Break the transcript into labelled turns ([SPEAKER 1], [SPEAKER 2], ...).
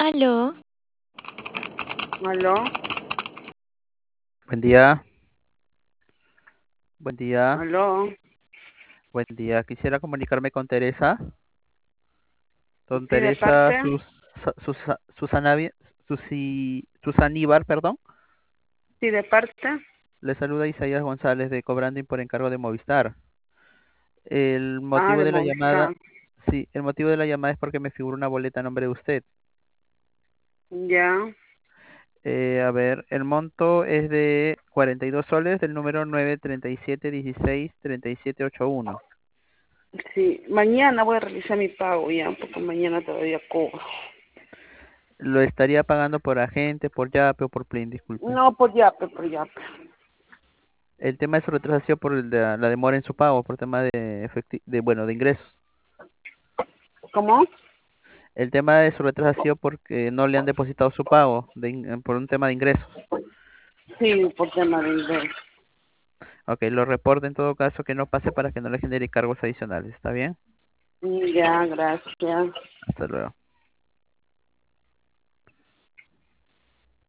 [SPEAKER 1] Aló,
[SPEAKER 2] ¿Aló?
[SPEAKER 3] Buen día, buen día,
[SPEAKER 2] ¿Aló?
[SPEAKER 3] buen día. Quisiera comunicarme con Teresa. Don
[SPEAKER 2] Sí, de
[SPEAKER 3] Teresa
[SPEAKER 2] parte.
[SPEAKER 3] Susaníbar, perdón.
[SPEAKER 2] Sí, de parte.
[SPEAKER 3] Le saluda Isaías González de Cobranding por encargo de Movistar. El
[SPEAKER 2] Ah,
[SPEAKER 3] motivo
[SPEAKER 2] de
[SPEAKER 3] de la llamada,
[SPEAKER 2] Movistar.
[SPEAKER 3] sí, el motivo de la llamada es porque me figura una boleta a nombre de usted.
[SPEAKER 2] Ya.
[SPEAKER 3] A ver, el monto es de 42 soles del número 937163781.
[SPEAKER 2] Sí, mañana voy a realizar mi pago ya, porque mañana todavía cobro.
[SPEAKER 3] Lo estaría pagando por agente, por Yape o por Plin, disculpe.
[SPEAKER 2] No, por Yape, por Yape.
[SPEAKER 3] El tema de su retraso ha sido por la demora en su pago, por tema de ingresos.
[SPEAKER 2] ¿Cómo?
[SPEAKER 3] El tema de su retraso ha sido porque no le han depositado su pago por un tema de ingresos.
[SPEAKER 2] Sí, por tema de inglés.
[SPEAKER 3] Ok, lo reporto en todo caso que no pase para que no le genere cargos adicionales. ¿Está bien?
[SPEAKER 2] Ya, gracias.
[SPEAKER 3] Hasta luego.